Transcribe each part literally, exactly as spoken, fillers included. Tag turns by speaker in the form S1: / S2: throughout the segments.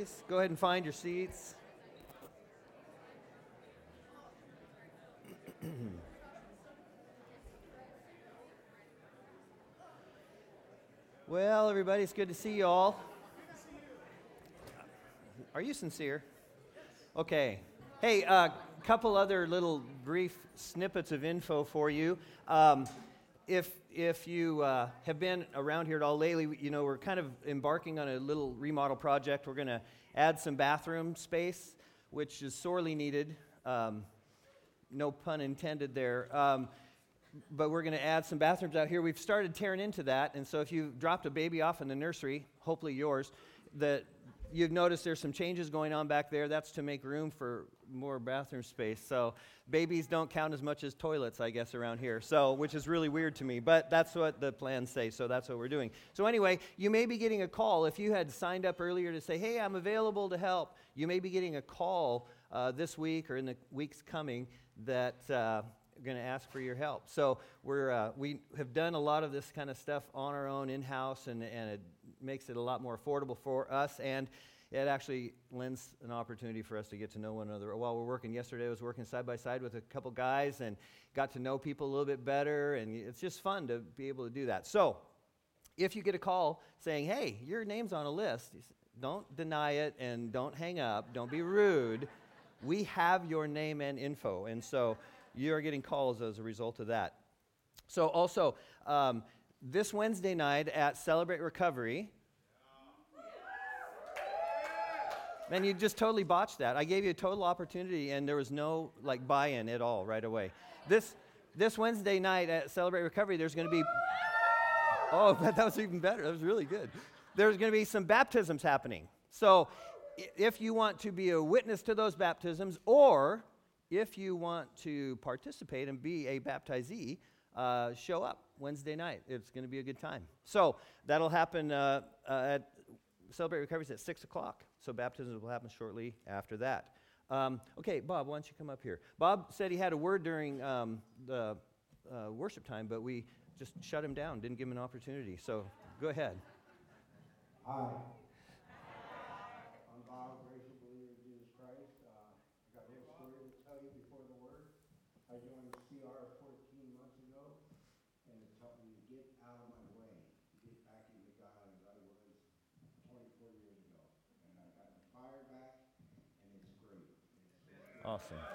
S1: please. Go ahead and find your seats. Well, everybody, it's good to see you all. Are you sincere? Okay. Hey, a uh, couple other little brief snippets of info for you. Um, if if you uh, have been around here at all lately, you know, we're kind of embarking on a little remodel project. We're going to add some bathroom space, which is sorely needed. Um, no pun intended there. Um, but we're going to add some bathrooms out here. We've started tearing into that, and so if you dropped a baby off in the nursery, hopefully yours, that you've noticed there's some changes going on back there. That's to make room for more bathroom space. So babies don't count as much as toilets, I guess, around here. So, which is really weird to me, but that's what the plans say. So that's what we're doing. So anyway, you may be getting a call if you had signed up earlier to say, "Hey, I'm available to help." You may be getting a call uh, this week or in the weeks coming that uh, are going to ask for your help. So we're uh, we have done a lot of this kind of stuff on our own in-house, and and it makes it a lot more affordable for us, and it actually lends an opportunity for us to get to know one another while we're working. Yesterday I was working side by side with a couple guys and got to know people a little bit better, and it's just fun to be able to do that. So if you get a call saying, "Hey, your name's on a list," don't deny it and don't hang up. Don't be rude. We have your name and info, and so you are getting calls as a result of that. So also, um, this Wednesday night at Celebrate Recovery, man, you just totally botched that. I gave you a total opportunity, and there was no like buy-in at all right away. This this Wednesday night at Celebrate Recovery, there's going to be, oh, that was even better. That was really good. There's going to be some baptisms happening. So if you want to be a witness to those baptisms, or if you want to participate and be a baptizee, uh, show up Wednesday night. It's going to be a good time. So that'll happen uh, uh, at Celebrate Recovery at six o'clock. So baptisms will happen shortly after that. Um, okay, Bob, why don't you come up here? Bob said he had a word during um, the uh, worship time, but we just shut him down, didn't give him an opportunity. So go ahead.
S2: Hi. I'm Bob, grateful believer of Jesus Christ. Uh, I got a little story to tell you before the word. I joined C R fourteen months ago, and it's helped me to get out of my way, to get back into God as I was twenty-four years ago. And I got the fire back, and it's great. It's
S1: Awesome.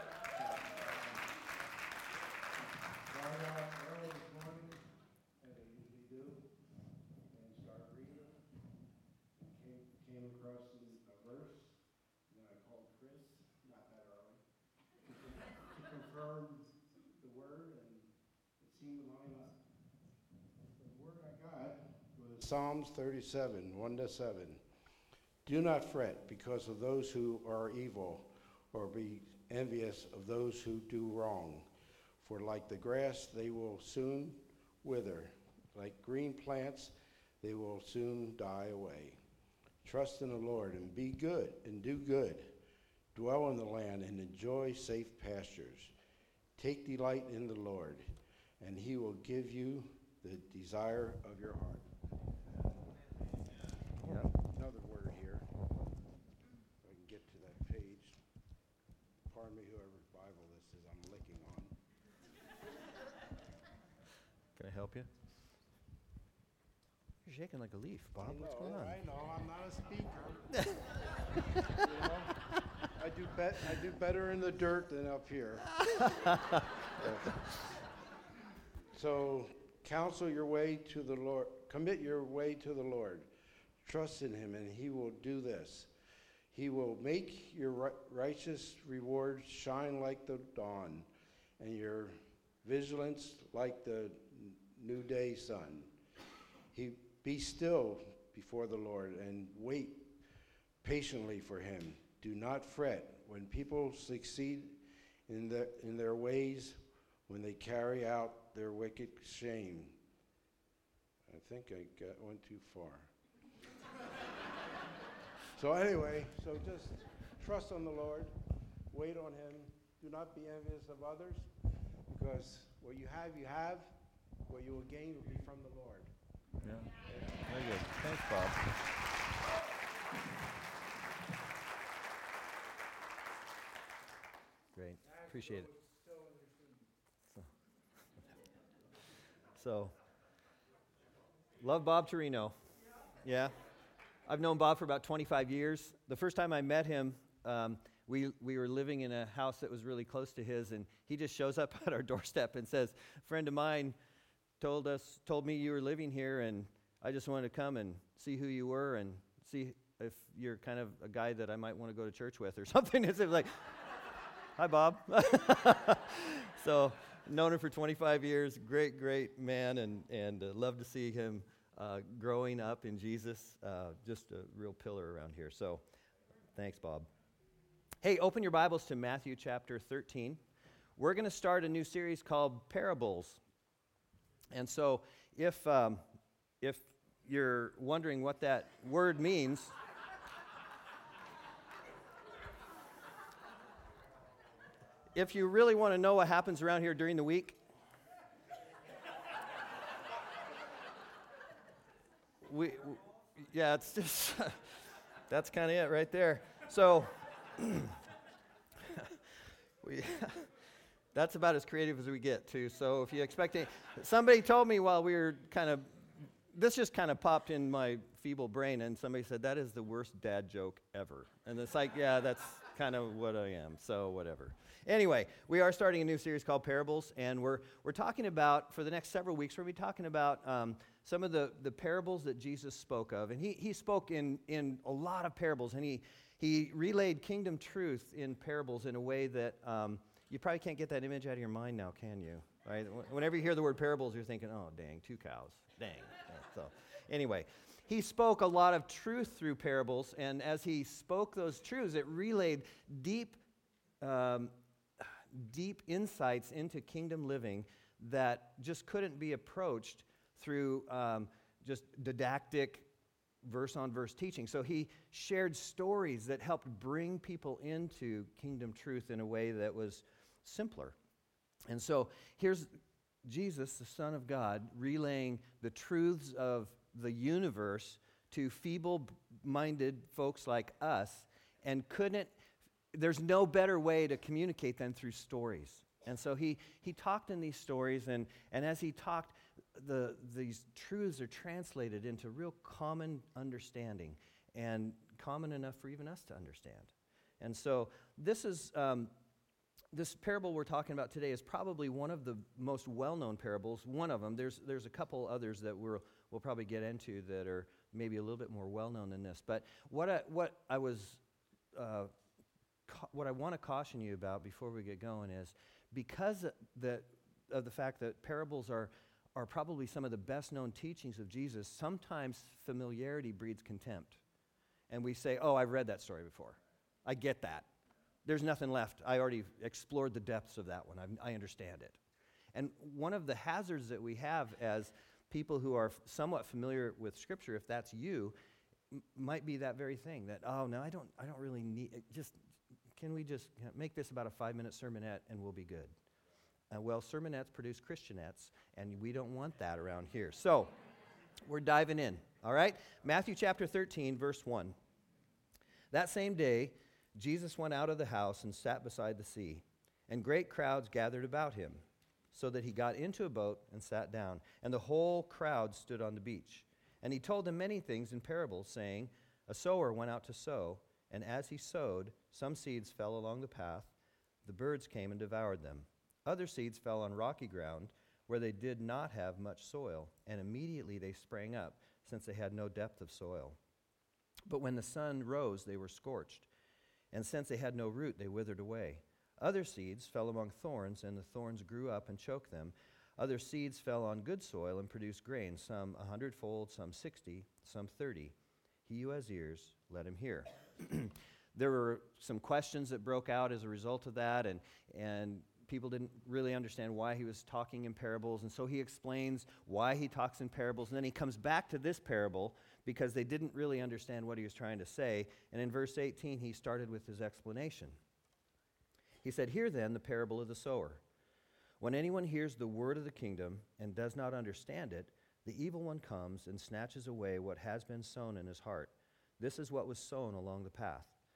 S2: Started out early this morning, as I usually do, and started reading. Came, came across a verse, and then I called Chris, not that early, to, to confirm the word, and it seemed to line up. The word I got was Psalms thirty-seven, one to seven. Do not fret because of those who are evil, or be envious of those who do wrong. For like the grass, they will soon wither. Like green plants, they will soon die away. Trust in the Lord and be good and do good. Dwell in the land and enjoy safe pastures. Take delight in the Lord, and he will give you the desire of your heart.
S1: Yeah.
S2: Another word here. If I can get to that page. Pardon me, whoever's Bible this is, I'm licking on.
S1: Can I help you? You're shaking like a leaf, Bob.
S2: I
S1: What's
S2: know,
S1: going on?
S2: I know, I'm not a speaker. You know, I do bet I do better in the dirt than up here. So counsel your way to the Lord, commit your way to the Lord. Trust in him, and he will do this. He will make your ri- righteous rewards shine like the dawn, and your vigilance like the n- new day sun. He Be still before the Lord and wait patiently for him. Do not fret when people succeed in, the, in their ways, when they carry out their wicked shame. I think I got went too far. So anyway, so just trust on the Lord, wait on him. Do not be envious of others, because what you have, you have. What you will gain will be from the Lord.
S1: Yeah. Very good. Thanks, Bob. Appreciate it. So, so, love Bob Torino. Yeah. I've known Bob for about twenty-five years. The first time I met him, um, we we were living in a house that was really close to his, and he just shows up at our doorstep and says, "A friend of mine told us, told me you were living here, and I just wanted to come and see who you were and see if you're kind of a guy that I might want to go to church with or something." It's like, "Hi, Bob." So, known him for twenty-five years. Great, great man, and and uh, love to see him uh, growing up in Jesus. Uh, just a real pillar around here. So, thanks, Bob. Hey, open your Bibles to Matthew chapter thirteen. We're going to start a new series called Parables. And so, if um, if you're wondering what that word means, if you really want to know what happens around here during the week, we, we yeah, it's just that's kind of it right there. So, we. That's about as creative as we get, too. So if you expect any, somebody told me while we were kind of, this just kind of popped in my feeble brain, and somebody said, "That is the worst dad joke ever." And it's like, yeah, that's kind of what I am, so whatever. Anyway, we are starting a new series called Parables, and we're we're talking about, for the next several weeks, we're going to be talking about um, some of the, the parables that Jesus spoke of. And he, he spoke in, in a lot of parables, and he, he relayed kingdom truth in parables in a way that... Um, You probably can't get that image out of your mind now, can you? Right? Whenever you hear the word parables, you're thinking, "Oh, dang, two cows. Dang." So, anyway, he spoke a lot of truth through parables, and as he spoke those truths, it relayed deep, um, deep insights into kingdom living that just couldn't be approached through um, just didactic verse-on-verse teaching. So he shared stories that helped bring people into kingdom truth in a way that was simpler. And so here's Jesus, the Son of God, relaying the truths of the universe to feeble-minded folks like us, and couldn't, there's no better way to communicate than through stories. And so he he talked in these stories, and, and as he talked, the these truths are translated into real common understanding, and common enough for even us to understand. And so this is um, this parable we're talking about today is probably one of the most well-known parables. One of them. There's there's a couple others that we'll we'll probably get into that are maybe a little bit more well-known than this. But what I what I was uh, ca- what I want to caution you about before we get going is, because the, of the fact that parables are are probably some of the best-known teachings of Jesus, sometimes familiarity breeds contempt. And we say, "Oh, I've read that story before. I get that. There's nothing left. I already explored the depths of that one. I, I understand it." And one of the hazards that we have as people who are f- somewhat familiar with Scripture, if that's you, m- might be that very thing, that, "Oh, no, I don't I don't really need, it just, can we just make this about a five-minute sermonette and we'll be good?" Uh, well, sermonettes produce Christianettes, and we don't want that around here. So, we're diving in, all right? Matthew chapter thirteen, verse one. "That same day, Jesus went out of the house and sat beside the sea, and great crowds gathered about him, so that he got into a boat and sat down, and the whole crowd stood on the beach. And he told them many things in parables, saying, 'A sower went out to sow, and as he sowed, some seeds fell along the path. The birds came and devoured them. Other seeds fell on rocky ground, where they did not have much soil, and immediately they sprang up, since they had no depth of soil. But when the sun rose, they were scorched, and since they had no root, they withered away. Other seeds fell among thorns, and the thorns grew up and choked them. Other seeds fell on good soil and produced grain, some a hundredfold, some sixty, some thirty. He who has ears, let him hear." There were some questions that broke out as a result of that, and and people didn't really understand why he was talking in parables, and so he explains why he talks in parables, and then he comes back to this parable because they didn't really understand what he was trying to say, and in verse eighteen, he started with his explanation. He said, "Hear then the parable of the sower. When anyone hears the word of the kingdom and does not understand it, the evil one comes and snatches away what has been sown in his heart. This is what was sown along the path.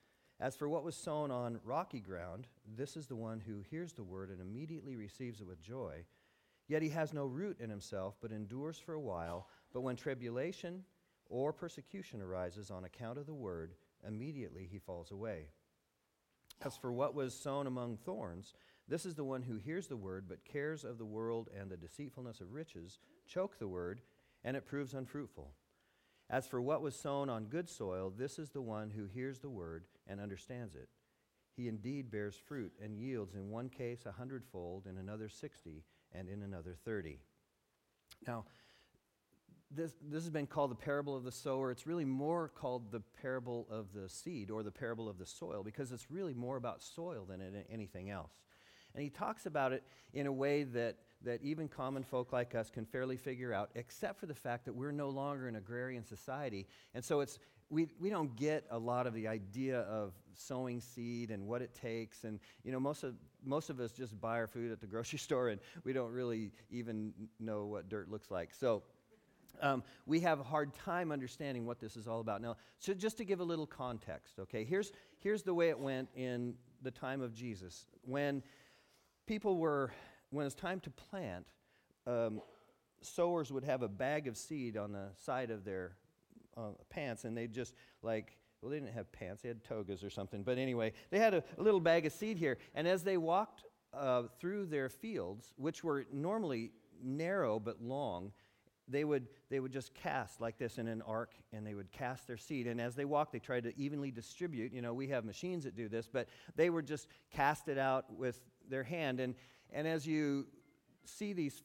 S1: As for what was sown on rocky ground, this is the one who hears the word and immediately receives it with joy. Yet he has no root in himself, but endures for a while. But when tribulation or persecution arises on account of the word, immediately he falls away. As for what was sown among thorns, this is the one who hears the word, but cares of the world and the deceitfulness of riches choke the word, and it proves unfruitful. As for what was sown on good soil, this is the one who hears the word and understands it. He indeed bears fruit and yields in one case a hundredfold, in another sixty, and in another thirty. Now, this, this has been called the parable of the sower. It's really more called the parable of the seed or the parable of the soil because it's really more about soil than it, anything else. And he talks about it in a way that, that even common folk like us can fairly figure out, except for the fact that we're no longer an agrarian society. And so it's we, we don't get a lot of the idea of sowing seed and what it takes. And, you know, most of, most of us just buy our food at the grocery store, and we don't really even know what dirt looks like. So um, we have a hard time understanding what this is all about. Now, so just to give a little context, okay, here's, here's the way it went in the time of Jesus. When people were, when it was time to plant, um, sowers would have a bag of seed on the side of their uh, pants, and they'd just like, well, they didn't have pants, they had togas or something, but anyway, they had a, a little bag of seed here, and as they walked uh, through their fields, which were normally narrow but long, they would they would just cast like this in an arc, and they would cast their seed, and as they walked, they tried to evenly distribute. You know, we have machines that do this, but they would just cast it out with their hand, and and as you see these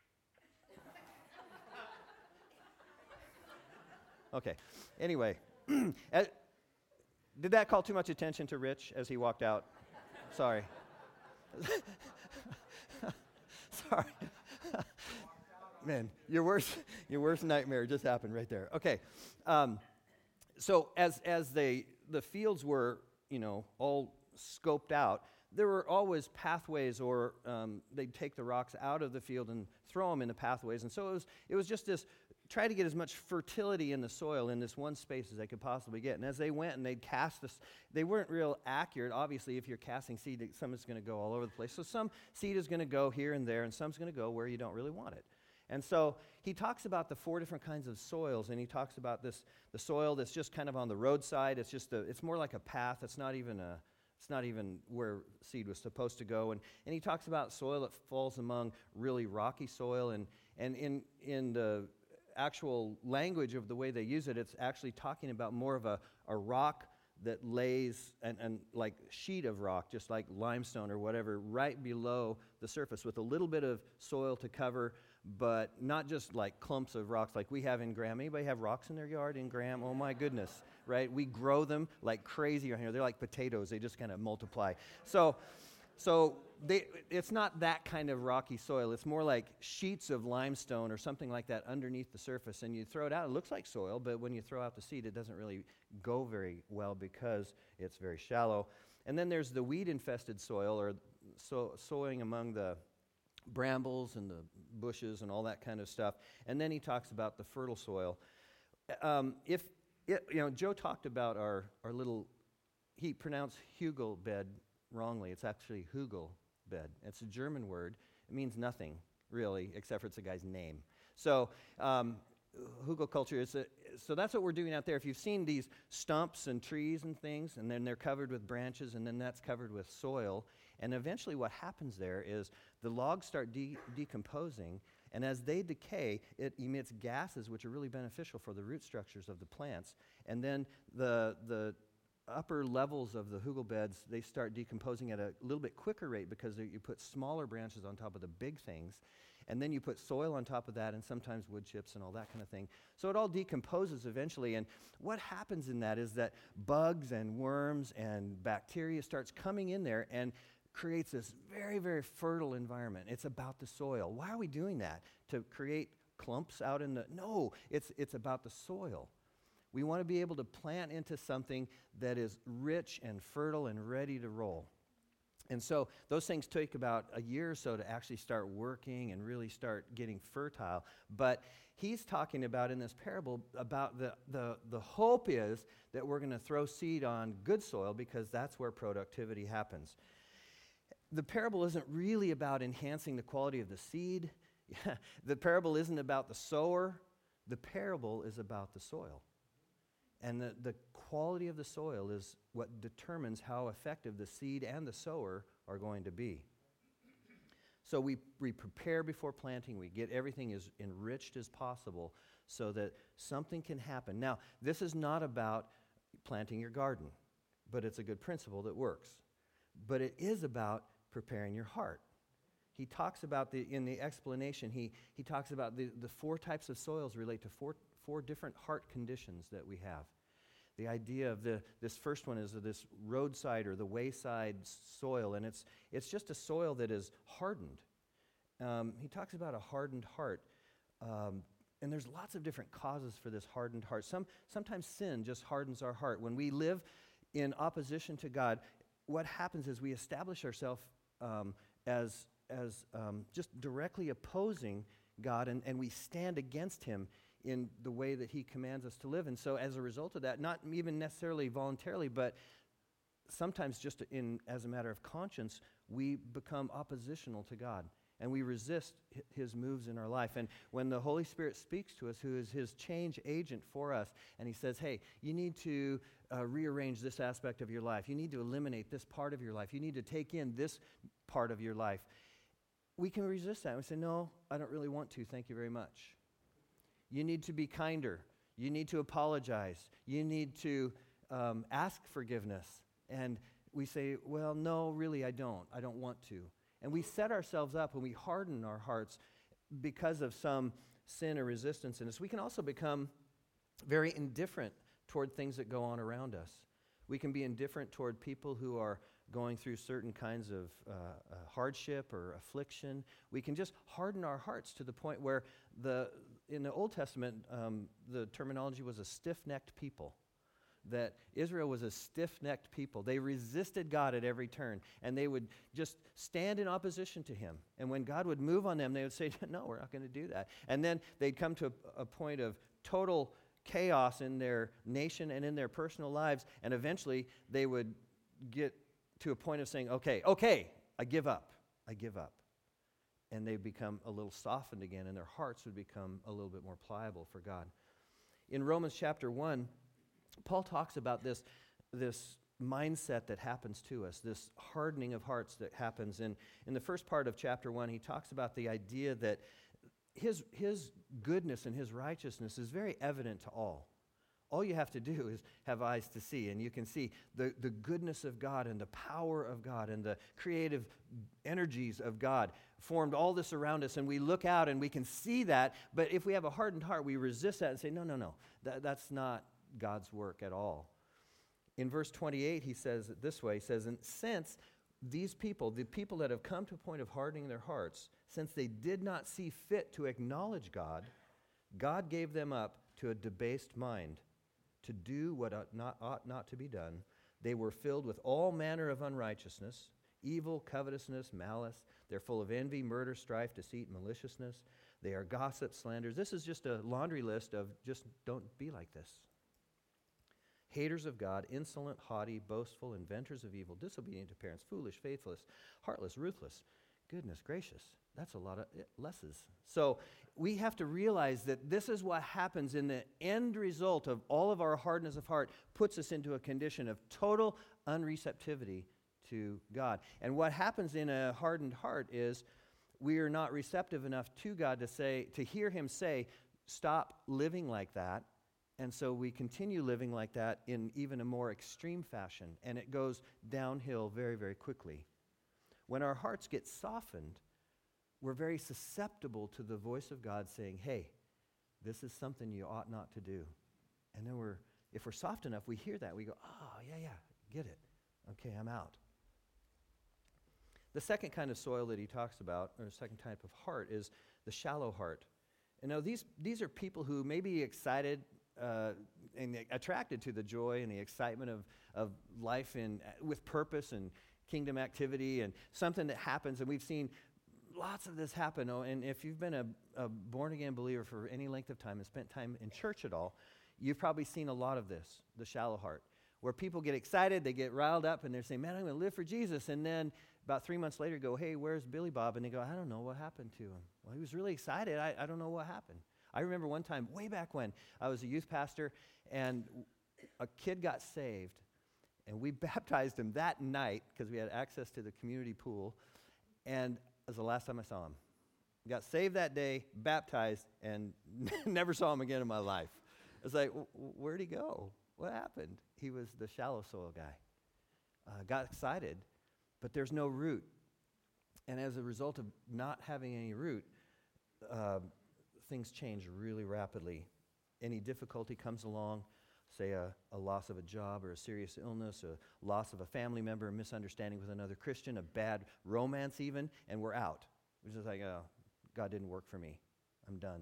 S1: okay anyway uh, did that call too much attention to Rich as he walked out? Sorry. Sorry. Man, your worst your worst nightmare just happened right there. Okay. Um, so as as they the fields were, you know, all scoped out, there were always pathways, or um, they'd take the rocks out of the field and throw them in the pathways. And so it was, it was just this, try to get as much fertility in the soil in this one space as they could possibly get. And as they went and they'd cast this, they weren't real accurate. Obviously, if you're casting seed, some is going to go all over the place. So some seed is going to go here and there, and some's going to go where you don't really want it. And so he talks about the four different kinds of soils, and he talks about this, the soil that's just kind of on the roadside. It's just a, it's more like a path. It's not even a, It's not even where seed was supposed to go. And, and he talks about soil that falls among really rocky soil. And, and in, in the actual language of the way they use it, it's actually talking about more of a, a rock that lays, and, and like sheet of rock, just like limestone or whatever, right below the surface with a little bit of soil to cover, but not just like clumps of rocks like we have in Graham. Anybody have rocks in their yard in Graham? Oh my goodness, right? We grow them like crazy around here. They're like potatoes. They just kind of multiply. So so they, it's not that kind of rocky soil. It's more like sheets of limestone or something like that underneath the surface. And you throw it out, it looks like soil, but when you throw out the seed, it doesn't really go very well because it's very shallow. And then there's the weed-infested soil, or so, sowing among the brambles and the bushes and all that kind of stuff. And then he talks about the fertile soil. Um, if it, you know, Joe talked about our, our little, he pronounced hugel bed wrongly. It's actually hugel bed. It's a German word. It means nothing, really, except for it's a guy's name. So um, hugel culture is a, so that's what we're doing out there. If you've seen these stumps and trees and things, and then they're covered with branches, and then that's covered with soil, and eventually what happens there is the logs start de- decomposing, and as they decay, it emits gases which are really beneficial for the root structures of the plants. And then the the upper levels of the hugel beds, they start decomposing at a little bit quicker rate because you put smaller branches on top of the big things, and then you put soil on top of that, and sometimes wood chips and all that kind of thing. So it all decomposes eventually, and what happens in that is that bugs and worms and bacteria starts coming in there and creates this very, very fertile environment. It's about the soil. Why are we doing that? To create clumps out in the... No, it's it's about the soil. We want to be able to plant into something that is rich and fertile and ready to roll. And so those things take about a year or so to actually start working and really start getting fertile. But he's talking about in this parable about the, the, the hope is that we're going to throw seed on good soil because that's where productivity happens. The parable isn't really about enhancing the quality of the seed. The parable isn't about the sower. The parable is about the soil. And the, the quality of the soil is what determines how effective the seed and the sower are going to be. So we, we prepare before planting. We get everything as enriched as possible so that something can happen. Now, this is not about planting your garden, but it's a good principle that works. But it is about preparing your heart. He talks about, the in the explanation, he, he talks about the, the four types of soils relate to four, four different heart conditions that we have. The idea of the this first one is this roadside or the wayside soil, and it's it's just a soil that is hardened. Um, he talks about a hardened heart, um, and there's lots of different causes for this hardened heart. Some sometimes sin just hardens our heart. When we live in opposition to God, what happens is we establish ourselves um, as as um, just directly opposing God, and, and we stand against Him in the way that He commands us to live. And so as a result of that, not even necessarily voluntarily, but sometimes just in as a matter of conscience, we become oppositional to God, and we resist His moves in our life. And when the Holy Spirit speaks to us, who is His change agent for us, and He says, hey, you need to uh, rearrange this aspect of your life. You need to eliminate this part of your life. You need to take in this part of your life. We can resist that. We say, no, I don't really want to. Thank you very much. You need to be kinder. You need to apologize. You need to um, ask forgiveness. And we say, well, no, really, I don't. I don't want to. And we set ourselves up and we harden our hearts because of some sin or resistance in us. We can also become very indifferent toward things that go on around us. We can be indifferent toward people who are going through certain kinds of uh, uh, hardship or affliction. We can just harden our hearts to the point where the in the Old Testament, um, the terminology was a stiff-necked people. That Israel was a stiff-necked people. They resisted God at every turn, and they would just stand in opposition to Him. And when God would move on them, they would say, no, we're not going to do that. And then they'd come to a, a point of total chaos in their nation and in their personal lives, and eventually they would get to a point of saying, okay, okay, I give up. I give up. And they become a little softened again, and their hearts would become a little bit more pliable for God. In Romans chapter one, Paul talks about this, this mindset that happens to us, this hardening of hearts that happens. In, in the first part of chapter one, he talks about the idea that his, his goodness and his righteousness is very evident to all. All you have to do is have eyes to see, and you can see the, the goodness of God and the power of God and the creative energies of God formed all this around us, and we look out and we can see that, but if we have a hardened heart, we resist that and say, no, no, no, that, that's not God's work at all. In verse twenty-eight, he says it this way, he says, and since these people, the people that have come to a point of hardening their hearts, since they did not see fit to acknowledge God, God gave them up to a debased mind, to do what ought not, ought not to be done. They were filled with all manner of unrighteousness, evil, covetousness, malice. They're full of envy, murder, strife, deceit, maliciousness. They are gossips, slanders. This is just a laundry list of just don't be like this. Haters of God, insolent, haughty, boastful, inventors of evil, disobedient to parents, foolish, faithless, heartless, ruthless. Goodness gracious, that's a lot of lesses. So we have to realize that this is what happens in the end result of all of our hardness of heart, puts us into a condition of total unreceptivity to God. And what happens in a hardened heart is we are not receptive enough to God to say, to hear Him say, stop living like that. And so we continue living like that in even a more extreme fashion, and it goes downhill very, very quickly. When our hearts get softened, we're very susceptible to the voice of God saying, hey, this is something you ought not to do. And then we're, if we're soft enough, we hear that. We go, oh, yeah, yeah, get it. Okay, I'm out. The second kind of soil that he talks about, or the second type of heart, is the shallow heart. And now these, these are people who may be excited uh, and attracted to the joy and the excitement of, of life in, with purpose and kingdom activity and something that happens. And we've seen lots of this happen. Oh, and if you've been a, a born-again believer for any length of time and spent time in church at all, you've probably seen a lot of this, the shallow heart, where people get excited, they get riled up, and they're saying, man, I'm going to live for Jesus. And then about three months later go, hey, where's Billy Bob? And they go, I don't know what happened to him. Well, he was really excited. I, I don't know what happened. I remember one time, way back when, I was a youth pastor, and a kid got saved, and we baptized him that night because we had access to the community pool, and it was the last time I saw him. Got saved that day, baptized, and never saw him again in my life. It's like, where'd he go? What happened? He was the shallow soil guy. Uh, got excited, but there's no root. And as a result of not having any root, uh, things change really rapidly. Any difficulty comes along, say a, a loss of a job or a serious illness, a loss of a family member, a misunderstanding with another Christian, a bad romance even, and we're out. We're just like, oh, God didn't work for me. I'm done.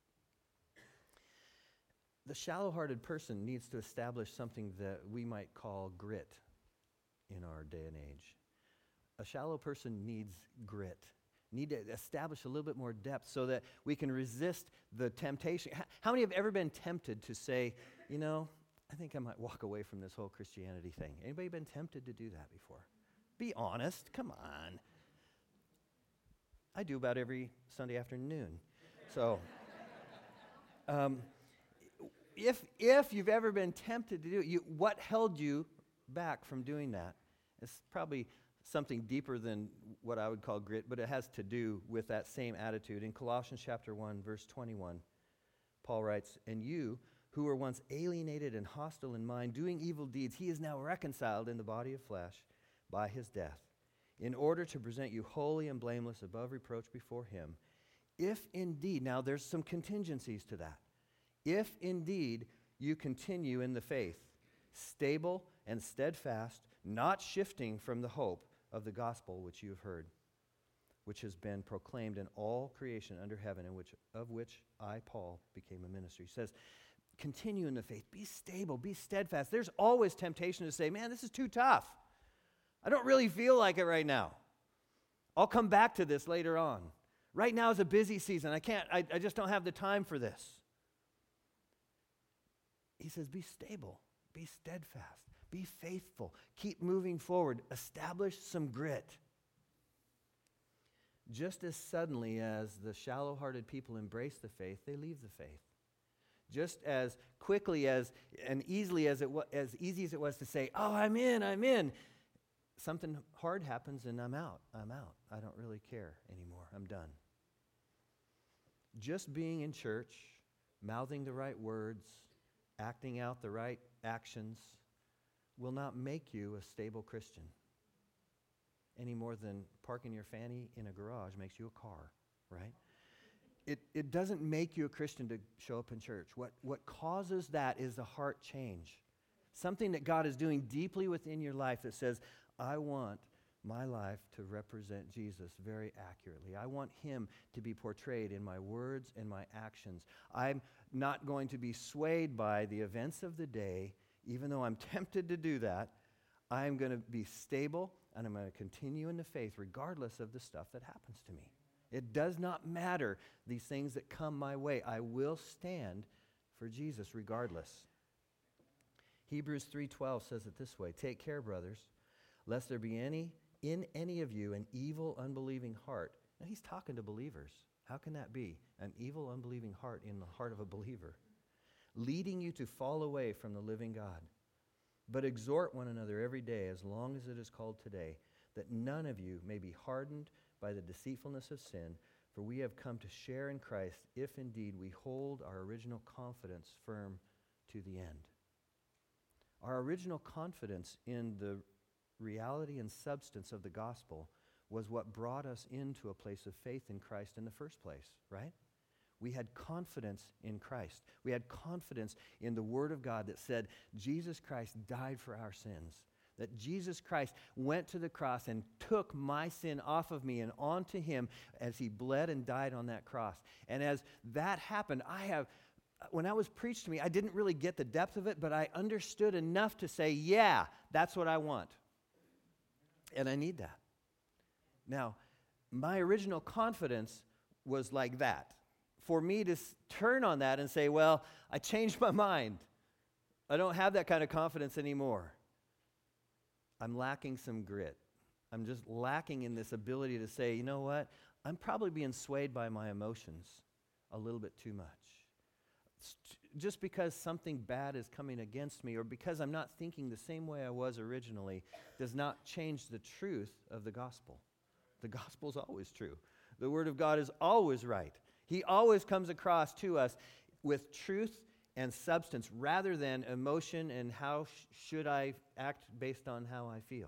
S1: The shallow-hearted person needs to establish something that we might call grit in our day and age. A shallow person needs grit, need to establish a little bit more depth so that we can resist the temptation. How many have ever been tempted to say, you know, I think I might walk away from this whole Christianity thing? Anybody been tempted to do that before? Be honest, come on. I do about every Sunday afternoon. So, um, if if you've ever been tempted to do it, you, what held you back from doing that? It's probably something deeper than what I would call grit, but it has to do with that same attitude. In Colossians chapter one, verse twenty-one, Paul writes, and you who were once alienated and hostile in mind, doing evil deeds, he is now reconciled in the body of flesh by his death, in order to present you holy and blameless above reproach before him. If indeed, now there's some contingencies to that, if indeed you continue in the faith, stable and steadfast, not shifting from the hope of the gospel which you have heard, which has been proclaimed in all creation under heaven, and which of which I, Paul, became a minister. He says, continue in the faith, be stable, be steadfast. There's always temptation to say, man, this is too tough. I don't really feel like it right now. I'll come back to this later on. Right now is a busy season. I can't, I, I just don't have the time for this. He says, be stable, be steadfast, be faithful, keep moving forward, establish some grit. Just as suddenly as the shallow-hearted people embrace the faith, they leave the faith. Just as quickly as and easily as it was, as easy as it was to say, "Oh, I'm in, I'm in," something hard happens and I'm out. I'm out. I don't really care anymore. I'm done. Just being in church, mouthing the right words, acting out the right actions will not make you a stable Christian any more than parking your fanny in a garage makes you a car, right? It it doesn't make you a Christian to show up in church. What what causes that is a heart change. Something that God is doing deeply within your life that says, I want my life to represent Jesus very accurately. I want him to be portrayed in my words and my actions. I'm not going to be swayed by the events of the day, even though I'm tempted to do that. I'm going to be stable and I'm going to continue in the faith regardless of the stuff that happens to me. It does not matter these things that come my way. I will stand for Jesus regardless. Hebrews three twelve says it this way, take care, brothers, lest there be any in any of you an evil, unbelieving heart. Now he's talking to believers. How can that be? An evil, unbelieving heart in the heart of a believer, leading you to fall away from the living God. But exhort one another every day, as long as it is called today, that none of you may be hardened by the deceitfulness of sin, for we have come to share in Christ, if indeed we hold our original confidence firm to the end. Our original confidence in the reality and substance of the gospel was what brought us into a place of faith in Christ in the first place, right? We had confidence in Christ. We had confidence in the Word of God that said Jesus Christ died for our sins, that Jesus Christ went to the cross and took my sin off of me and onto him as he bled and died on that cross. And as that happened, I have, when that was preached to me, I didn't really get the depth of it, but I understood enough to say, yeah, that's what I want. And I need that. Now, my original confidence was like that. For me to s- turn on that and say, well, I changed my mind. I don't have that kind of confidence anymore. I'm lacking some grit. I'm just lacking in this ability to say, you know what? I'm probably being swayed by my emotions a little bit too much. It's t- just because something bad is coming against me or because I'm not thinking the same way I was originally does not change the truth of the gospel. The gospel is always true. The Word of God is always right. He always comes across to us with truth and substance rather than emotion and how sh- should I act based on how I feel.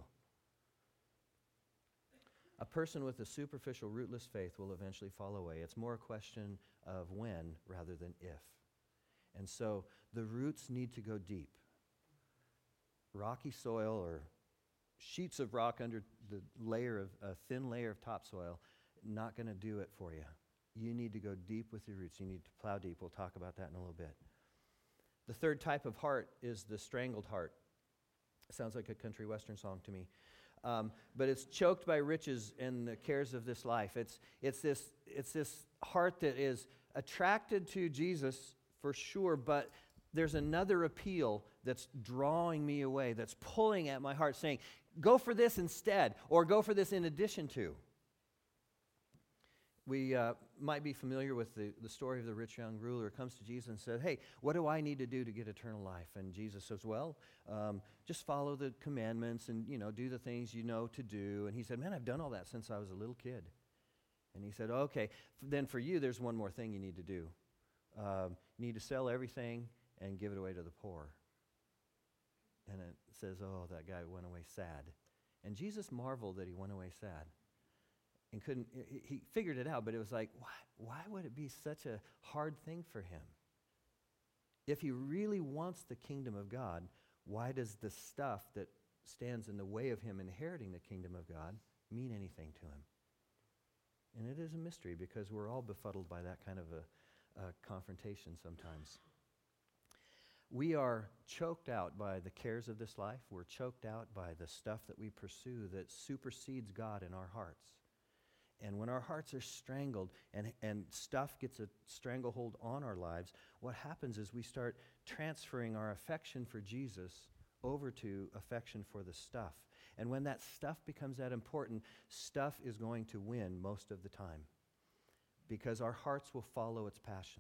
S1: A person with a superficial, rootless faith will eventually fall away. It's more a question of when rather than if. And so the roots need to go deep. Rocky soil or sheets of rock under the layer of a thin layer of topsoil, not going to do it for you. You need to go deep with your roots. You need to plow deep. We'll talk about that in a little bit. The third type of heart is the strangled heart. Sounds like a country western song to me. Um, but it's choked by riches and the cares of this life. It's, it's, this, it's this heart that is attracted to Jesus for sure, but there's another appeal that's drawing me away, that's pulling at my heart, saying, go for this instead, or go for this in addition to. We uh, might be familiar with the, the story of the rich young ruler who comes to Jesus and said, hey, what do I need to do to get eternal life? And Jesus says, well, um, just follow the commandments and, you know, do the things you know to do. And he said, man, I've done all that since I was a little kid. And he said, okay, then for you, there's one more thing you need to do. Um, you need to sell everything and give it away to the poor. And it says, oh, that guy went away sad. And Jesus marveled that he went away sad. And couldn't, he figured it out, but it was like, why, why would it be such a hard thing for him? If he really wants the kingdom of God, why does the stuff that stands in the way of him inheriting the kingdom of God mean anything to him? And it is a mystery because we're all befuddled by that kind of a, a confrontation sometimes. We are choked out by the cares of this life. We're choked out by the stuff that we pursue that supersedes God in our hearts. And when our hearts are strangled and, and stuff gets a stranglehold on our lives, what happens is we start transferring our affection for Jesus over to affection for the stuff. And when that stuff becomes that important, stuff is going to win most of the time because our hearts will follow its passion.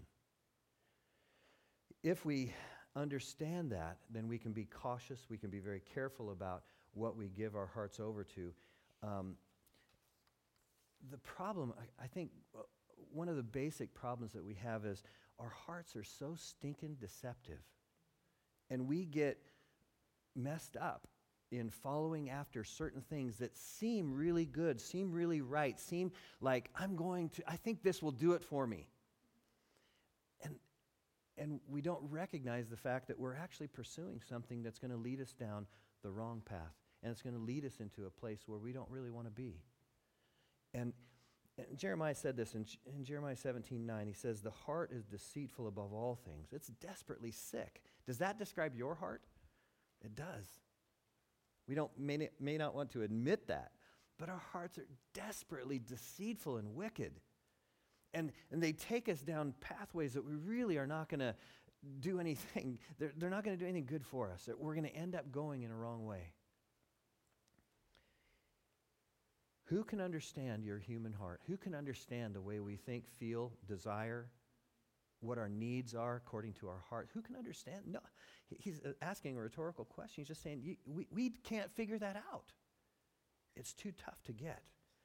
S1: If we understand that, then we can be cautious, we can be very careful about what we give our hearts over to. Um, The problem, I, I think, uh, one of the basic problems that we have is our hearts are so stinking deceptive. And we get messed up in following after certain things that seem really good, seem really right, seem like I'm going to, I think this will do it for me. And, and we don't recognize the fact that we're actually pursuing something that's going to lead us down the wrong path. And it's going to lead us into a place where we don't really want to be. And, and Jeremiah said this in, in Jeremiah seventeen nine. He says, the heart is deceitful above all things. It's desperately sick. Does that describe your heart? It does. We don't may, may not want to admit that, but our hearts are desperately deceitful and wicked. And, and they take us down pathways that we really are not going to do anything. They're, they're not going to do anything good for us. We're going to end up going in a wrong way. Who can understand your human heart? Who can understand the way we think, feel, desire, what our needs are according to our heart? Who can understand? No, he's asking a rhetorical question. He's just saying, we, we can't figure that out. It's too tough to get.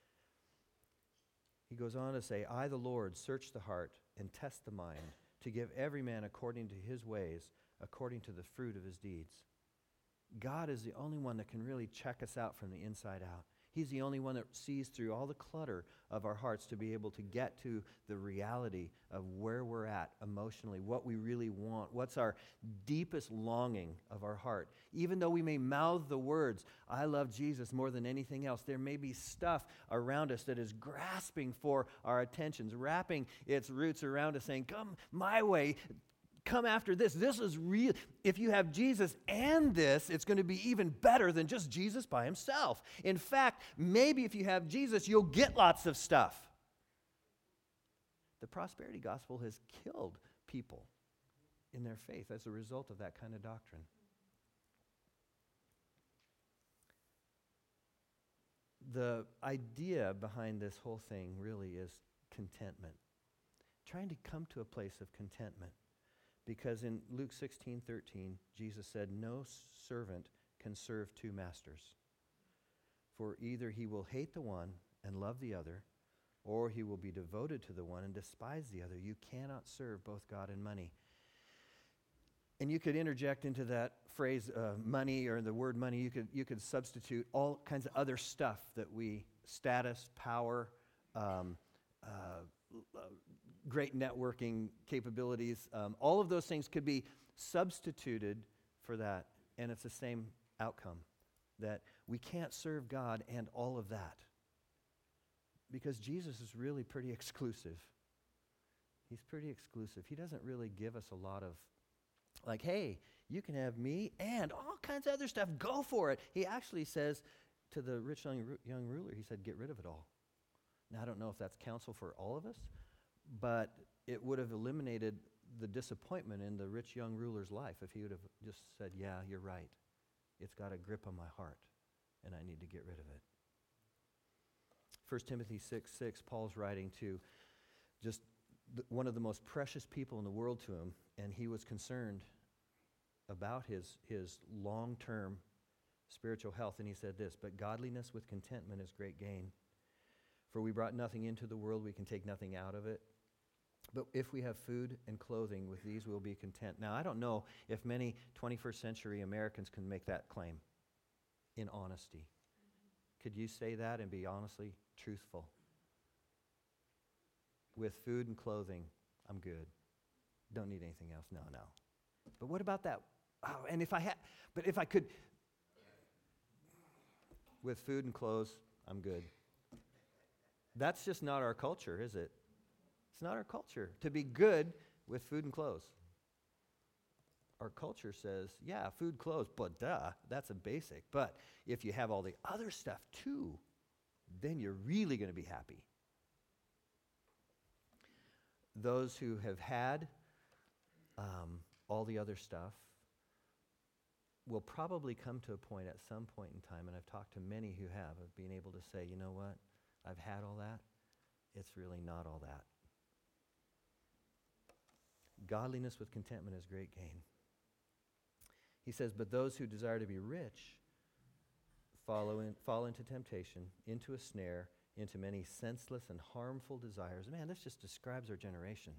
S1: He goes on to say, I, the Lord, search the heart and test the mind to give every man according to his ways, according to the fruit of his deeds. God is the only one that can really check us out from the inside out. He's the only one that sees through all the clutter of our hearts to be able to get to the reality of where we're at emotionally, what we really want, what's our deepest longing of our heart. Even though we may mouth the words, I love Jesus more than anything else, there may be stuff around us that is grasping for our attentions, wrapping its roots around us, saying, come my way, come after this. This is real. If you have Jesus and this, it's going to be even better than just Jesus by himself. In fact, maybe if you have Jesus, you'll get lots of stuff. The prosperity gospel has killed people in their faith as a result of that kind of doctrine. The idea behind this whole thing really is contentment. Trying to come to a place of contentment. Because in Luke sixteen thirteen, Jesus said, no servant can serve two masters. For either he will hate the one and love the other, or he will be devoted to the one and despise the other. You cannot serve both God and money. And you could interject into that phrase, uh, money, or the word money, you could, you could substitute all kinds of other stuff that we, status, power, um, uh, uh, great networking capabilities, um, all of those things could be substituted for that, and it's the same outcome, that we can't serve God and all of that, because Jesus is really pretty exclusive. He's pretty exclusive. He doesn't really give us a lot of, like, hey, you can have me and all kinds of other stuff. Go for it. He actually says to the rich young, young ruler, he said, get rid of it all. Now, I don't know if that's counsel for all of us, but it would have eliminated the disappointment in the rich young ruler's life if he would have just said, yeah, you're right. It's got a grip on my heart, and I need to get rid of it. First Timothy six six, Paul's writing to just the, one of the most precious people in the world to him, and he was concerned about his, his long-term spiritual health, and he said this, but godliness with contentment is great gain. For we brought nothing into the world, we can take nothing out of it. But if we have food and clothing, with these we'll be content. Now, I don't know if many twenty-first century Americans can make that claim in honesty. Could you say that and be honestly truthful? With food and clothing, I'm good. Don't need anything else. No, no. But what about that? Oh, and if I had, but if I could, with food and clothes, I'm good. That's just not our culture, is it? It's not our culture to be good with food and clothes. Our culture says, yeah, food, clothes, but duh, that's a basic. But if you have all the other stuff too, then you're really going to be happy. Those who have had um, all the other stuff will probably come to a point at some point in time, and I've talked to many who have, of being able to say, you know what, I've had all that. It's really not all that. Godliness with contentment is great gain. He says, but those who desire to be rich follow in, fall into temptation, into a snare, into many senseless and harmful desires. Man, this just describes our generation.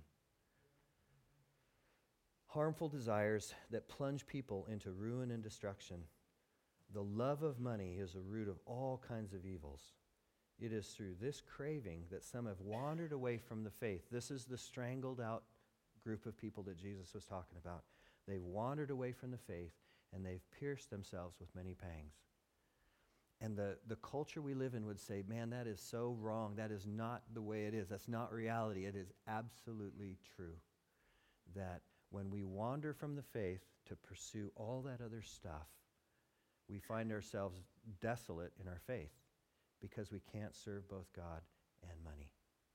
S1: Harmful desires that plunge people into ruin and destruction. The love of money is a root of all kinds of evils. It is through this craving that some have wandered away from the faith. This is the strangled out group of people that Jesus was talking about. They've wandered away from the faith, and they've pierced themselves with many pangs. And the, the culture we live in would say, man, that is so wrong. That is not the way it is. That's not reality. It is absolutely true that when we wander from the faith to pursue all that other stuff, we find ourselves desolate in our faith because we can't serve both God and money.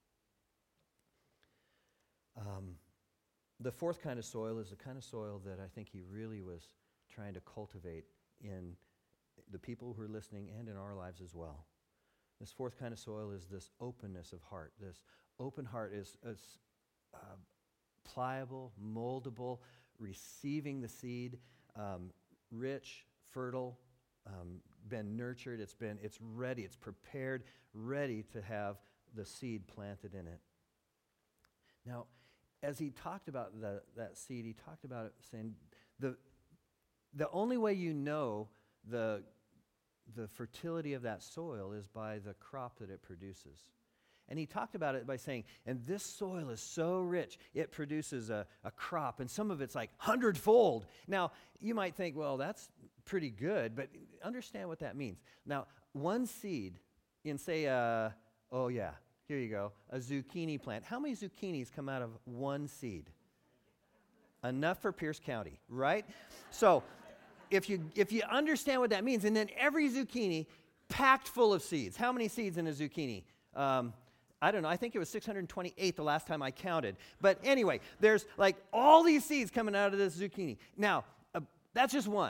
S1: Um, the fourth kind of soil is the kind of soil that I think he really was trying to cultivate in the people who are listening and in our lives as well. This fourth kind of soil is this openness of heart. This open heart is, is uh, pliable, moldable, receiving the seed, um, rich, fertile, um, been nurtured, it's been, it's ready, it's prepared, ready to have the seed planted in it. Now, as he talked about the, that seed, he talked about it saying, the, the only way you know the, the fertility of that soil is by the crop that it produces. And he talked about it by saying, and this soil is so rich, it produces a, a crop, and some of it's like hundredfold. Now, you might think, well, that's pretty good, but understand what that means. Now, one seed in, say, uh, oh yeah, here you go, a zucchini plant. How many zucchinis come out of one seed? Enough for Pierce County, right? So if you if you understand what that means, and then every zucchini packed full of seeds. How many seeds in a zucchini? Um, I don't know. I think it was six hundred twenty-eight the last time I counted. But anyway, there's like all these seeds coming out of this zucchini. Now, uh, that's just one.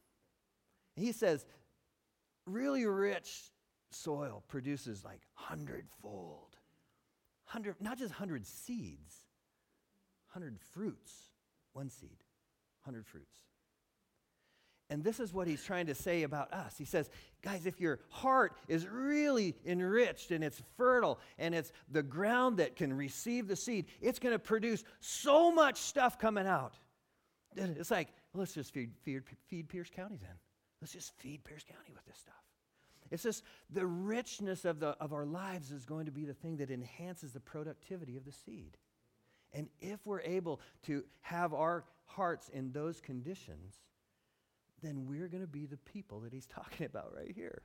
S1: He says, really rich soil produces like hundredfold. Hundred, not just hundred seeds, hundred fruits. One seed, hundred fruits. And this is what he's trying to say about us. He says, guys, if your heart is really enriched and it's fertile and it's the ground that can receive the seed, it's going to produce so much stuff coming out. It's like, well, let's just feed, feed, feed Pierce County then. Let's just feed Pierce County with this stuff. It's just the richness of, the, of our lives is going to be the thing that enhances the productivity of the seed. And if we're able to have our hearts in those conditions, then we're going to be the people that he's talking about right here.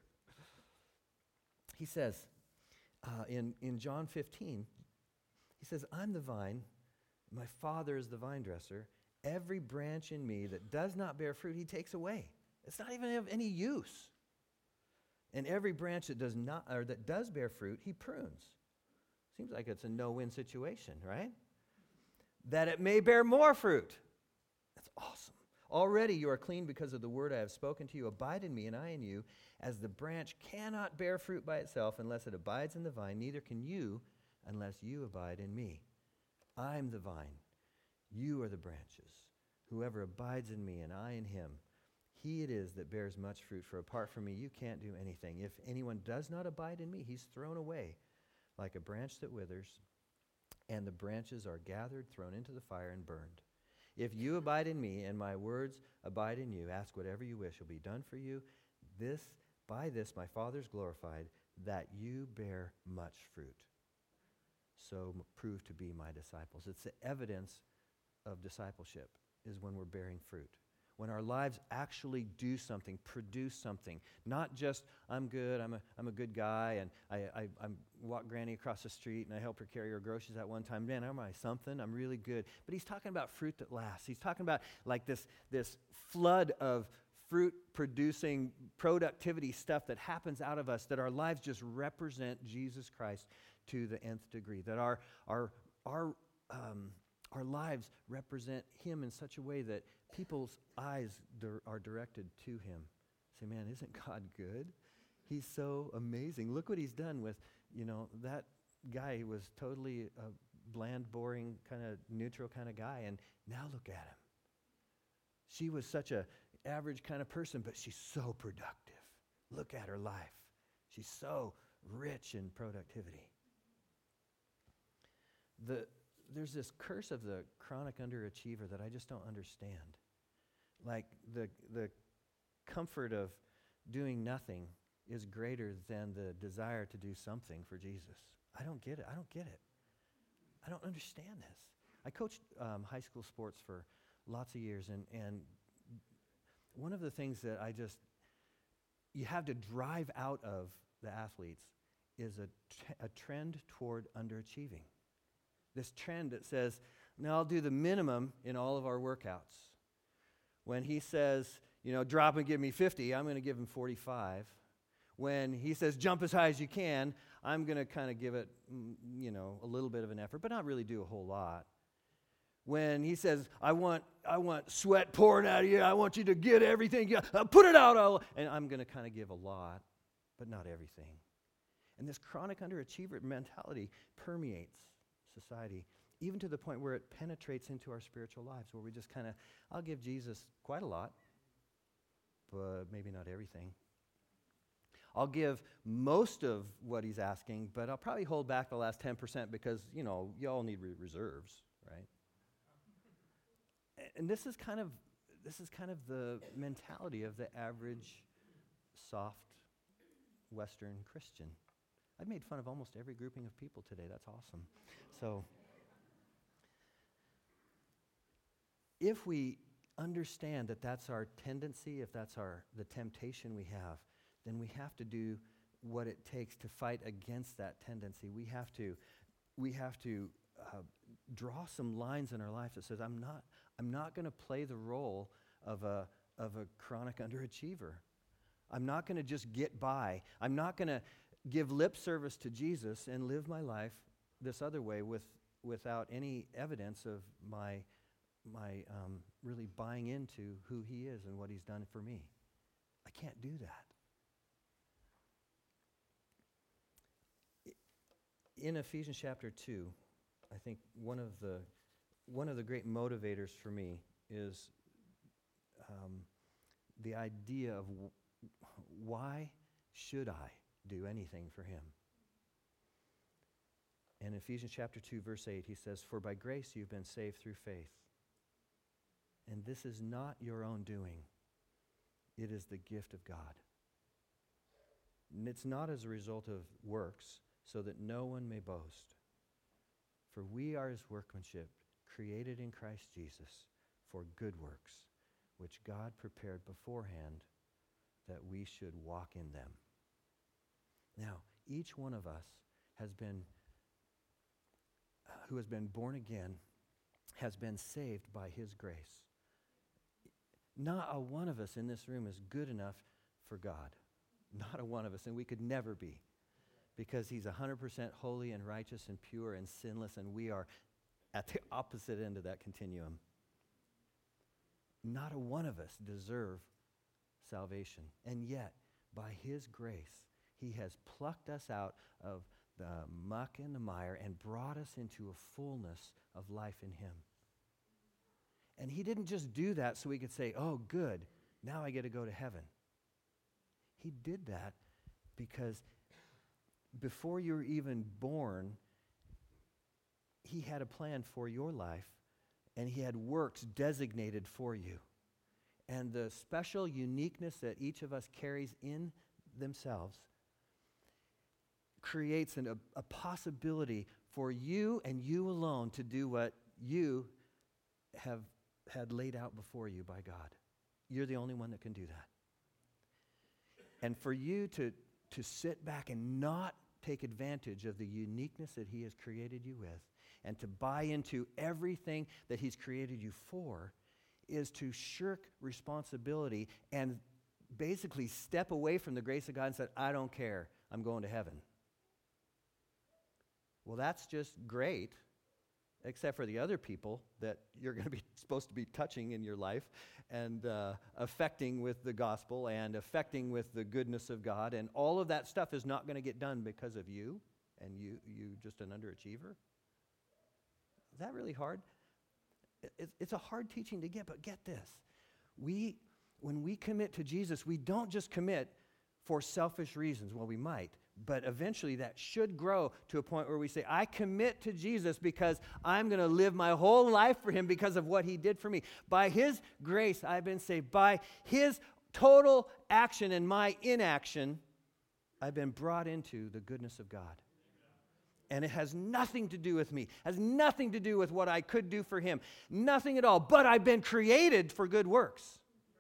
S1: He says uh, in, in John fifteen, he says, I'm the vine, my Father is the vine dresser. Every branch in me that does not bear fruit, he takes away. It's not even of any use. And every branch that does not, or that does bear fruit, he prunes. Seems like it's a no-win situation, right? That it may bear more fruit. That's awesome. Already you are clean because of the word I have spoken to you. Abide in me and I in you. As the branch cannot bear fruit by itself unless it abides in the vine, neither can you unless you abide in me. I'm the vine. You are the branches. Whoever abides in me and I in him, he it is that bears much fruit. For apart from me, you can't do anything. If anyone does not abide in me, he's thrown away like a branch that withers, and the branches are gathered, thrown into the fire, and burned. If you abide in me, and my words abide in you, ask whatever you wish will be done for you. This, by this my Father is glorified, that you bear much fruit. So m- prove to be my disciples. It's the evidence of discipleship is when we're bearing fruit. When our lives actually do something, produce something. Not just, I'm good, I'm a, I'm a good guy, and I, I, I walk Granny across the street, and I helped her carry her groceries that one time. Man, am I something? I'm really good. But he's talking about fruit that lasts. He's talking about like this, this flood of fruit-producing productivity stuff that happens out of us, that our lives just represent Jesus Christ to the nth degree. That our, our, our, um, our lives represent him in such a way that people's eyes dir- are directed to him. Say, man, isn't God good? He's so amazing. Look what he's done with, you know, that guy who was totally a bland, boring, kind of neutral kind of guy, and now look at him. She was such a average kind of person, but she's so productive. Look at her life. She's so rich in productivity. The There's this curse of the chronic underachiever that I just don't understand. Like the the comfort of doing nothing is greater than the desire to do something for Jesus. I don't get it. I don't get it. I don't understand this. I coached um, high school sports for lots of years, and, and one of the things that I just, you have to drive out of the athletes is a, t- a trend toward underachieving. This trend that says, no, I'll do the minimum in all of our workouts. When he says, you know, drop and give me fifty, I'm going to give him forty-five. When he says, jump as high as you can, I'm going to kind of give it, mm, you know, a little bit of an effort, but not really do a whole lot. When he says, I want I want sweat pouring out of you, I want you to get everything, you uh, put it out, I'll, and I'm going to kind of give a lot, but not everything. And this chronic underachiever mentality permeates society, even to the point where it penetrates into our spiritual lives, where we just kind of, I'll give Jesus quite a lot, but maybe not everything. I'll give most of what he's asking, but I'll probably hold back the last ten percent because, you know, y'all need re- reserves, right? And this is kind of this is kind of the mentality of the average soft Western Christian. I've made fun of almost every grouping of people today. That's awesome. So if we understand that that's our tendency, if that's our the temptation we have, then we have to do what it takes to fight against that tendency. We have to we have to uh, draw some lines in our life that says, I'm not, I'm not going to play the role of a, of a chronic underachiever. I'm not going to just get by. I'm not going to give lip service to Jesus and live my life this other way with, without any evidence of my, my um, really buying into who he is and what he's done for me. I can't do that. In Ephesians chapter two, I think one of the one of the great motivators for me is um, the idea of w- why should I do anything for him? In Ephesians chapter two, verse eight, he says, "For by grace you've been saved through faith. And this is not your own doing. It is the gift of God. And it's not as a result of works, so that no one may boast. For we are his workmanship, created in Christ Jesus for good works, which God prepared beforehand that we should walk in them." Now, each one of us has been, uh, who has been born again, has been saved by his grace. Not a one of us in this room is good enough for God. Not a one of us, and we could never be. Because he's one hundred percent holy and righteous and pure and sinless, and we are at the opposite end of that continuum. Not a one of us deserve salvation. And yet, by his grace, he has plucked us out of the muck and the mire and brought us into a fullness of life in him. And he didn't just do that so we could say, oh, good, now I get to go to heaven. He did that because before you were even born, he had a plan for your life, and he had works designated for you. And the special uniqueness that each of us carries in themselves creates an, a, a possibility for you and you alone to do what you have had laid out before you by God. You're the only one that can do that. And for you to, to sit back and not take advantage of the uniqueness that he has created you with and to buy into everything that he's created you for is to shirk responsibility and basically step away from the grace of God and say, I don't care, I'm going to heaven. Well, that's just great, except for the other people that you're going to be supposed to be touching in your life and uh, affecting with the gospel and affecting with the goodness of God. And all of that stuff is not going to get done because of you and you, you just an underachiever. Is that really hard? It, it's a hard teaching to get, but get this. We, when we commit to Jesus, we don't just commit for selfish reasons. Well, we might. But eventually that should grow to a point where we say, I commit to Jesus because I'm going to live my whole life for him because of what he did for me. By his grace, I've been saved. By his total action and my inaction, I've been brought into the goodness of God. And it has nothing to do with me. Has nothing to do with what I could do for him. Nothing at all. But I've been created for good works,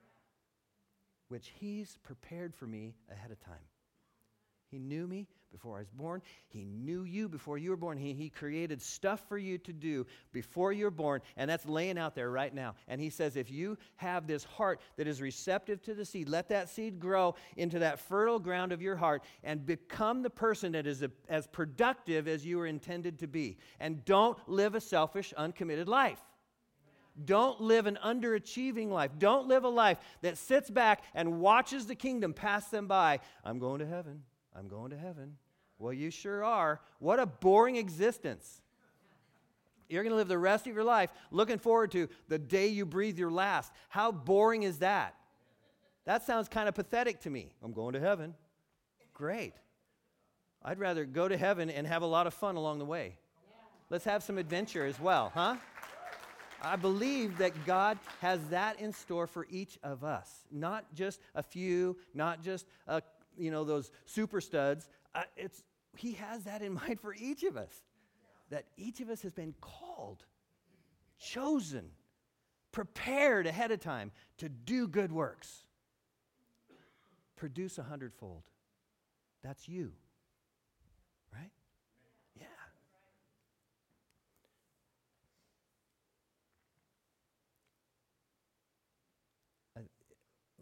S1: which he's prepared for me ahead of time. He knew me before I was born. He knew you before you were born. He, he created stuff for you to do before you were born, and that's laying out there right now. And he says, if you have this heart that is receptive to the seed, let that seed grow into that fertile ground of your heart and become the person that is a, as productive as you were intended to be. And don't live a selfish, uncommitted life. Don't live an underachieving life. Don't live a life that sits back and watches the kingdom pass them by. I'm going to heaven. I'm going to heaven. Well, you sure are. What a boring existence. You're going to live the rest of your life looking forward to the day you breathe your last. How boring is that? That sounds kind of pathetic to me. I'm going to heaven. Great. I'd rather go to heaven and have a lot of fun along the way. Let's have some adventure as well, huh? I believe that God has that in store for each of us. Not just a few, not just a you know, those super studs. Uh, it's, he has that in mind for each of us. That each of us has been called, chosen, prepared ahead of time to do good works. Produce a hundredfold. That's you. Right? Yeah.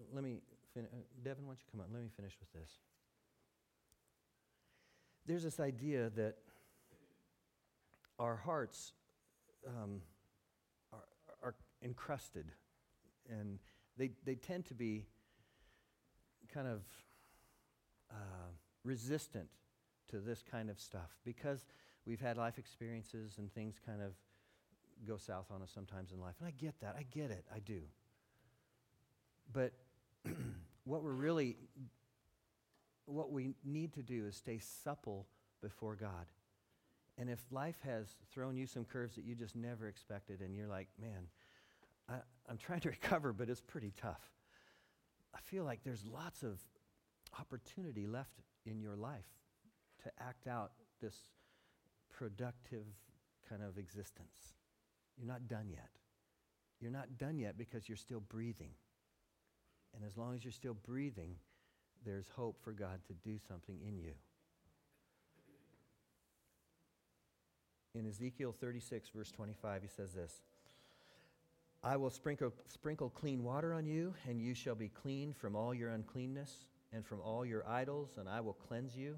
S1: let me, fin- uh, Devin, why don't you come on? Let me finish with this. There's this idea that our hearts um, are, are encrusted, and they, they tend to be kind of uh, resistant to this kind of stuff because we've had life experiences and things kind of go south on us sometimes in life. And I get that. I get it. I do. But what we're really, what we need to do is stay supple before God. And if life has thrown you some curves that you just never expected, and you're like, man, I, I'm trying to recover, but it's pretty tough. I feel like there's lots of opportunity left in your life to act out this productive kind of existence. You're not done yet. You're not done yet because you're still breathing. And as long as you're still breathing, there's hope for God to do something in you. In Ezekiel thirty-six, verse twenty-five, he says this, I will sprinkle, sprinkle clean water on you, and you shall be clean from all your uncleanness and from all your idols, and I will cleanse you.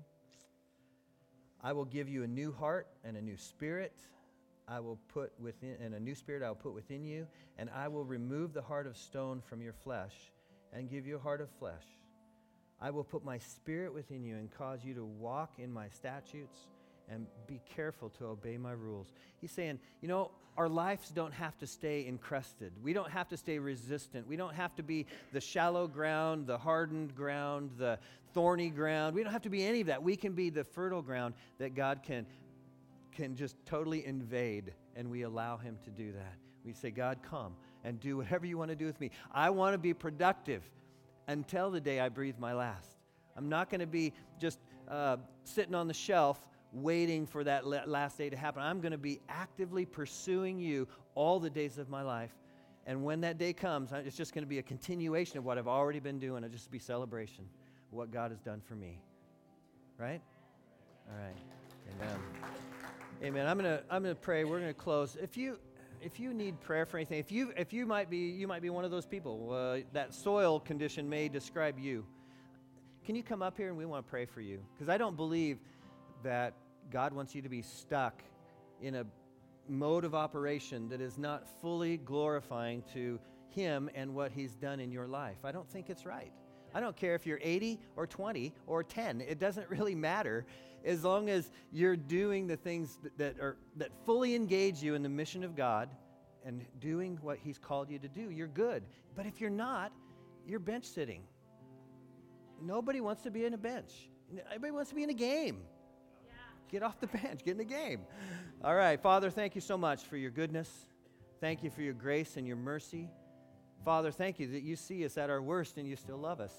S1: I will give you a new heart and a new spirit. I will put within, and a new spirit I will put within you, and I will remove the heart of stone from your flesh and give you a heart of flesh. I will put my spirit within you and cause you to walk in my statutes and be careful to obey my rules. He's saying, you know, our lives don't have to stay encrusted. We don't have to stay resistant. We don't have to be the shallow ground, the hardened ground, the thorny ground. We don't have to be any of that. We can be the fertile ground that God can, can just totally invade, and we allow him to do that. We say, God, come and do whatever you want to do with me. I want to be productive until the day I breathe my last. I'm not going to be just uh, sitting on the shelf waiting for that last day to happen. I'm going to be actively pursuing you all the days of my life. And when that day comes, it's just going to be a continuation of what I've already been doing. It'll just be celebration of what God has done for me. Right? All right. Amen. Amen. I'm going to I'm going to pray. We're going to close. If you if you need prayer for anything, if you if you might be you might be one of those people, uh, that soil condition may describe you. Can you come up here and we want to pray for you? Because I don't believe that God wants you to be stuck in a mode of operation that is not fully glorifying to him and what he's done in your life. I don't think it's right. I don't care if you're eighty or twenty or ten. It doesn't really matter as long as you're doing the things that, that are that fully engage you in the mission of God and doing what he's called you to do. You're good. But if you're not, you're bench sitting. Nobody wants to be in a bench. Everybody wants to be in a game. Get off the bench. Get in the game. All right. Father, thank you so much for your goodness. Thank you for your grace and your mercy. Father, thank you that you see us at our worst and you still love us.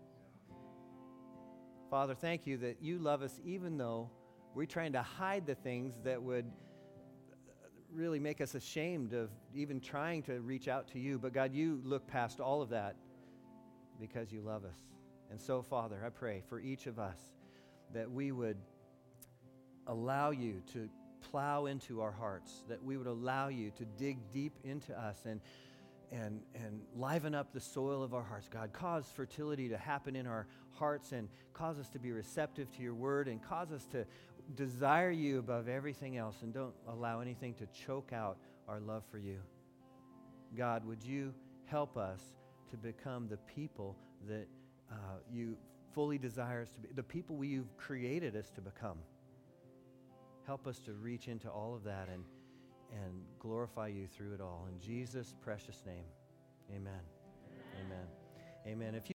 S1: Father, thank you that you love us even though we're trying to hide the things that would really make us ashamed of even trying to reach out to you. But God, you look past all of that because you love us. And so, Father, I pray for each of us that we would allow you to plow into our hearts, that we would allow you to dig deep into us and and and liven up the soil of our hearts. God, cause fertility to happen in our hearts and cause us to be receptive to your word and cause us to desire you above everything else, and don't allow anything to choke out our love for you. God, would you help us to become the people that uh, you fully desire us to be, the people you've created us to become. Help us to reach into all of that and, and glorify you through it all. In Jesus' precious name, amen. Amen. Amen. Amen. If you